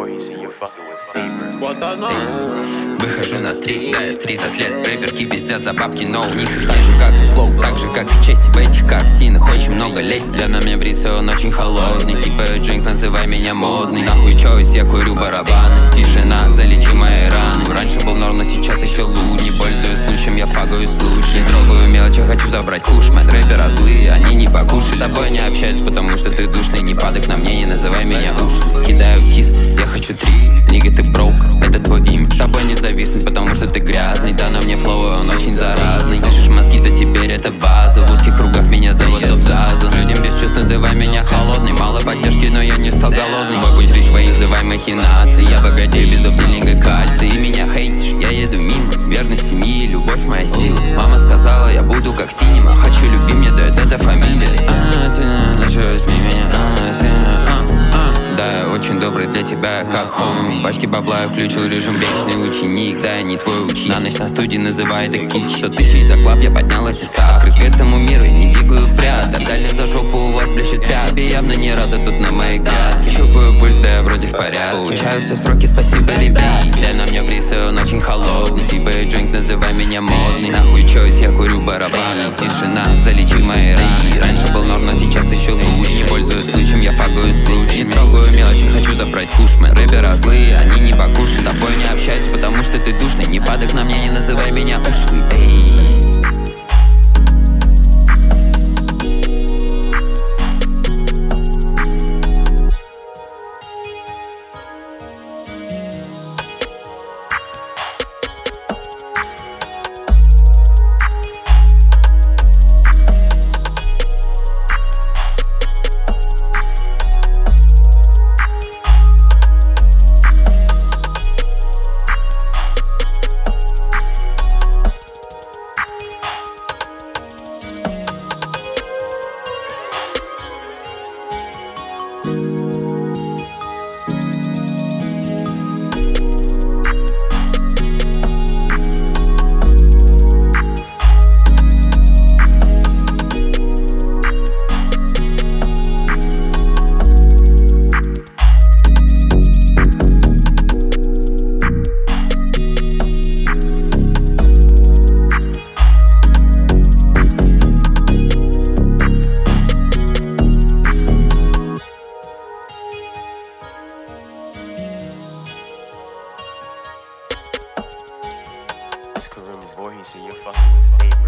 Вот оно. Выхожу на стрит, да, я стрит-атлет. Рэперки пиздят за бабки, но у них так же, как и флоу, так же, как и честь. В этих картинах очень много лести. Я на мне брисе, он очень холодный. Сипаю джинк, называй меня модный. Нахуй чойс, я курю барабаны. Тишина, залечи мои раны. Раньше был норм, но сейчас еще лучше. Не пользуюсь случаем, я фагаю случай. Не трогаю мелочи, хочу забрать куш. Мои рэперы злые, они не покушают. С тобой не общаюсь, потому что ты душный. Не падай на мне, не называй меня уж. Кидаю кист, я хочу три. Нига, ты броук, это твой имидж. С тобой не зависнуть, потому что ты грязный. Да, на мне флоу, он очень заразный. Слышишь мозги, да теперь это база. В узких кругах меня зовут Заза. Людям без чувств, называй меня холодный. Мало поддержки, но я не стал голодный. Мой путь речь, твои называй махинации. Я богатею без допнилинга кальция. И меня хейтишь, я еду мимо. Верность семьи, любовь моя сила. Мама сказала, я буду как синема. Хочу, люби, мне дает эта фамилия. Сильно, началось меня. Да, я очень добрый для тебя, как хоум. Башки бабла, я включил режим вечный ученик. Да, я не твой учитель. На ночь на студии называй это кич. 100 тысяч за клаб, я поднял аттестат. Открыт к этому миру, я не дигаю пряд. Да взяли за жопу, у вас блещет пят. Тебе явно не рада тут на моих грядках. Щупаю пульс, да я вроде в порядке. Получаю все сроки, спасибо, ребят. Да, на мне врисы, он очень холодный. Сипаю джинк, называй меня модный. Нахуй чойс, я курю барабаны. Тишина, залечи мои раны. Раньше был норм, но сейчас еще лучше. Не пользуюсь случаем, я фагаю случай. Не трогаю мелочи, хочу забрать куш. Мои рэперы злые, они не покушают. С тобой не общаюсь, потому что ты душный. Не падай на мне, не называй меня ушлый. This Karim is Voorhees and you're fucking with Saber.